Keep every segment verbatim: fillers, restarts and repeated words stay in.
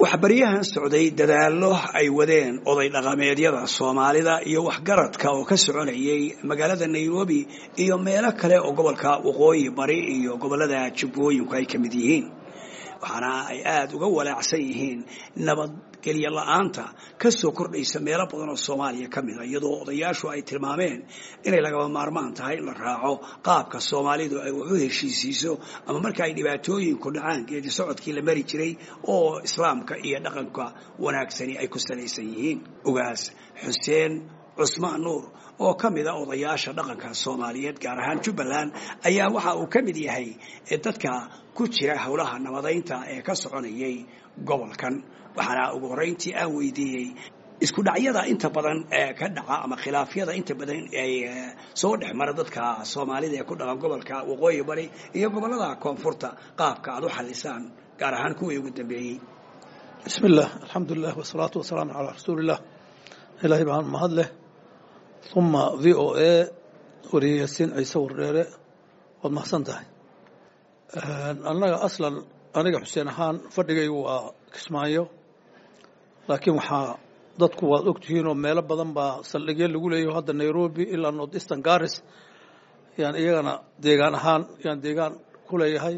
waxbaryahan socday dadaallo ay wadeen oday dhaqameedyada Soomaalida iyo waxgaradka oo ka soconayay magaalada Nairobi iyo meelo kale oo gobolka Waqooyi Bari iyo gobolada Jubbooyinku ay kamid yihiin waxaana ay aad uga walaacsan yihiin nabadgelyo la'aanta ka soo kordhaysa meelo badan oo Soomaaliya kamid ah iyadoo odayaashu ay tilmaameen inay laga maarmaan tahay in la raaco qaabka Soomaalidu ay u heshiisiiso ama marka ay dhibaatooyinku dhacaan geedi socodkii la mari jiray oo islaamka iyo dhaqanka wanaagsani ay ku salaysan yihiin ugaas Xuseen Cusmaan Nuur oo kamid ah odayaasha dhaqanka Soomaaliyeed gaar ahaan Jubbaland ayaa waxa uu kamid yahay dadka ku jira hawlaha nabadeynta ee ka soconayay gobolkan waxaana ugu horeyntii aan weydiiyay isku dhacyada inta badan ee ka dhaca ama khilaafyada inta badan ay soo dhexmara dadka Soomaalida ee ku dhaqan gobolka Waqooyi Bari iyo gobolada Koonfurta qaabka aad u xalisaan gaar ahaan kuwii ugu dambeeyay bismillaah alxamdulillaah wasalaatu wasalaamu calaa rasuulillaah ilaahay baan mahadleh thumma v o a wariyaysiin ciise wardheere waad mahadsan tahay annaga aslan aniga xuseen ahaan fadhigaygu waa Kismaayo laakiin waxaa dadku waad ogtihiin oo meelo badan baa saldhigyo lagu leeyahay hadda Nairobi ilaa North Eastern Garis yaan iyagana deegaan ahaan yaan deegaan ku leeyahay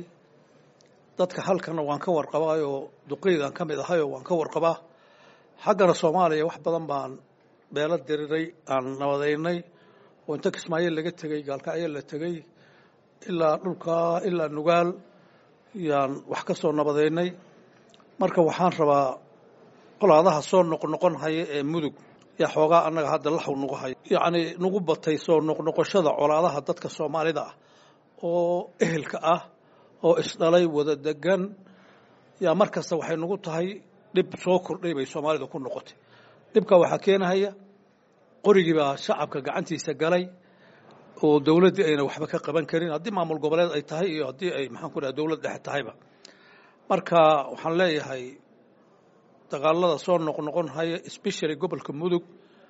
dadka halkana waan ka warqabaa oo duqeydan ka mid ahay oo waan ka warqabaa xaggana Soomaaliya wax badan baan beelo diriray aan nabadeynay oo inta Kismaayo laga tagay gaalkacyo la tagay ilaa dhulka ilaa Nugaal yaan wax ka soo nabadeynay marka waxaan rabaa qolaadaha soo noqnoqon haya ee mudug ya xoogaa annaga hadda la xaw nugu hay yaani nugu batay soo noqnoqoshada qolaadaha dadka Soomaalida ah oo ehelka ah oo isdhalay wada degan ya markasta waxay nugu tahay dib soo kordhay bay Soomaalida ku noqotay dibka waxa keenaya qorigiiba shacabka gacantiisa galay oo dawladda ayna waxba ka qaban karin hadii maamul goboleed ay tahay iyo hadii ay maxaan ku dhahay dawlad dhexe tahayba marka waxaan leeyahay dagaalada soo noqnoqon haya especially gobolka mudug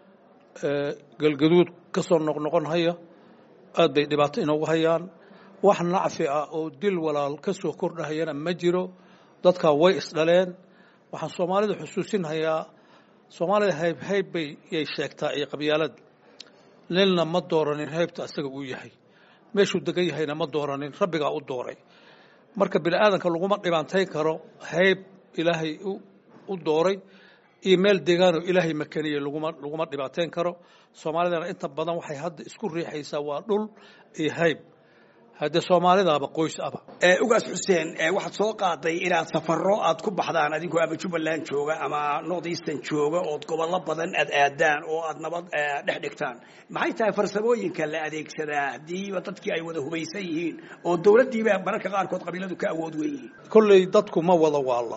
ee galgaduud ka soo noqnoqon haya aad bay dhibaato inoogu hayaan wax nacfi ah oo dil walaal ka soo kordhayana ma jiro dadka way isdhaleen waxaan Soomaalida xusuusin hayaa Soomaalida hayb hayb bay ay sheegtaa ee qabyaalad lilna ma dooranin haybta asaga uu yahay meeshuu degan yahayna ma dooranin rabbiga u dooray marka bini'aadanka lagu ma dhibaantayn karo hayb ilaahay u dooray iyo meel deegaan oo ilaahay makaniye lagu ma lagu ma dhibaantayn karo Soomaalidana inta badan waxay hadda isku riixaysaa waa dhul iyo hayb hadda Soomaalidaaba qoys aba ee ugaas Xuseen ee waxaad soo qaaday inaad safarro aad ku baxdaan adigu ama Jubbaland jooga ama North Eastern jooga oo gobollo badan aad aadaan oo aad nabad dhex dhigtaan maxay tahay farsamooyinka la adeegsadaa hadii dadkii ay wada hubaysan yihiin oo dawladdiiba mararka qaar kood qabiiladu ka awood weeyeen kullay dadku ma wada waala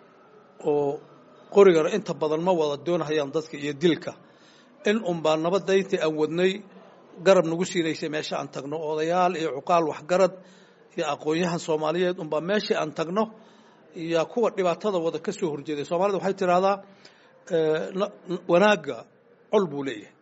oo qoriga inta badan ma wada doonayaan dadka iyo dilka in um baa nabadayntii aan wadnay garab nagu siinaysay meesha aan tagno odayaal iyo cuqaal wax garad iyo aqoonyahan Soomaaliyeed um baa meesha aan tagno iyo kuwa dhibaatada wada ka soo horjeeday Soomaalida waxay tiraahdaa wanaaga col buu leeyahay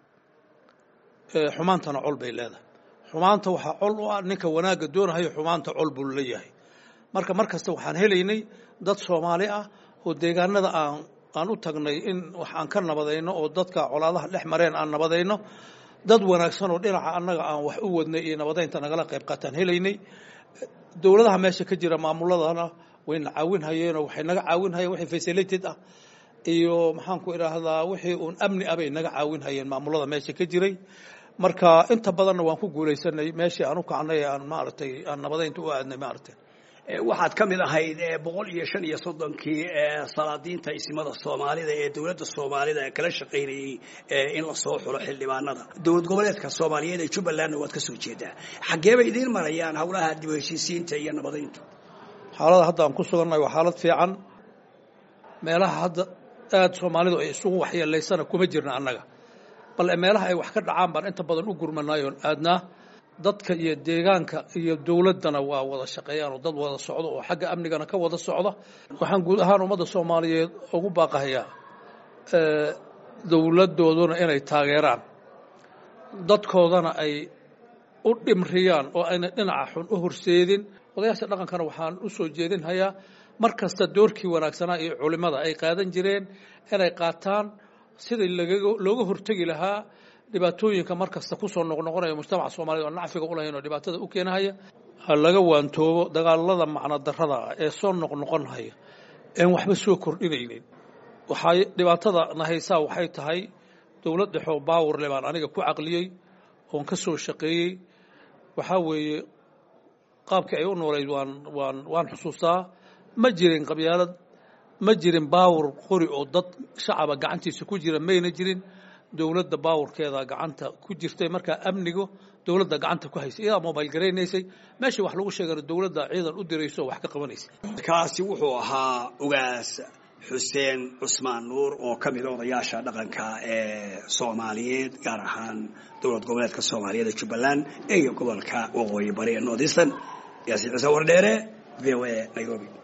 ee xumaantana col bay leedahay xumaanta waxa col u ah ninka wanaaga doonayo xumaanta col buu leeyahay marka markasta waxaan helaynay dad Soomaali ah oo deegaanada aan aan u tagnay in wax aan ka nabadayno oo dadka colaadaha dhex mareen aan nabadayno dad wanaagsan oo dhinaca annaga aan wax u wadnay iyo nabadeynta nagala qayb qaataan helaynay dawladaha meesha ka jira maamuladana way caawin hayeen oo waxay naga caawin hayeen wixii facilitated ah iyo maxaan ku iraahdaa wixii uu amni abay naga caawin hayeen maamulada meesha ka jiray marka inta badan waan ku guuleysanay meeshii aan u kacnay aan maartay aan nabadeynta u aadnay maartay waxaad kamid ahayd boqol iyo shan iyo soddonkii salaadiinta ismada Soomaalida ee dawladda Soomaalida ee kala shaqeynayay in la soo xulo xildhibaanada dawlad goboleedka Soomaaliyeed ee Jubbaland waad ka soo jeedaa xagee bay idin marayaan hawlaha dib u heshiisiinta iyo nabadeynta xaalada hadda aan ku sugannahay waa xaalad fiican meelaha hadda aad Soomaalidu ay isugu waxyeeleysana kuma jirna annaga bal meelaha ay wax ka dhacaan baan inta badan u gurmanayo aadnaa dadka iyo deegaanka iyo dawladana waa wada shaqeeyaan oo dad wada socdo oo xagga amnigana ka wada socda waxaan guud ahaan ummadda Soomaaliyeed ugu baaqayaa ee dawladooduna inay taageeraan dadkoodana ay u dhimriyaan oo ayna dhinaca xun u horseedin odayaasha dhaqankana waxaan u soo jeedin hayaa markasta doorkii wanaagsanaa ee culimada ay qaadan jireen inay qaataan sidii looga hortagi lahaa dhibaatooyinka markasta ku soo noqnoqonaya mujtamaca Soomaaliyeed oo nacfiga u lahayn oo dhibaatada u keenaya laga waantoobo dagaalada macna darrada ee soo noqnoqonaya een waxba soo kordhinaynin waxay dhibaatada nahaysaa waxay tahay dawladda xoo baawar leebaan aniga ku aqliyay oo ka soo shaqeeyay waxa weeye qaabka ay u nooleed waan waan waan xusuustaa ma jirin qabyaalad ma jirin baawar qori oo dad shacaba gacantiisa ku jira mayna jirin dawladda baawrkeeda gacanta ku jirtay marka amnigu dawladda gacanta ku haysay iyada mobile gareynaysay meeshii wax lagu sheegay dawladda ciidan u dirayso wax ka qabanaysay kaasi wuxuu ahaa ugaas Xuseen Cusmaan Nuur oo ka mid ah odayaasha dhaqanka ee Soomaaliyeed gaar ahaan dawlad goboleedka Soomaaliyeed Jubbaland iyo gobolka Waqooyi Bari ee Northeastern Yaasiin Ciise Wardheere V O A Nairobi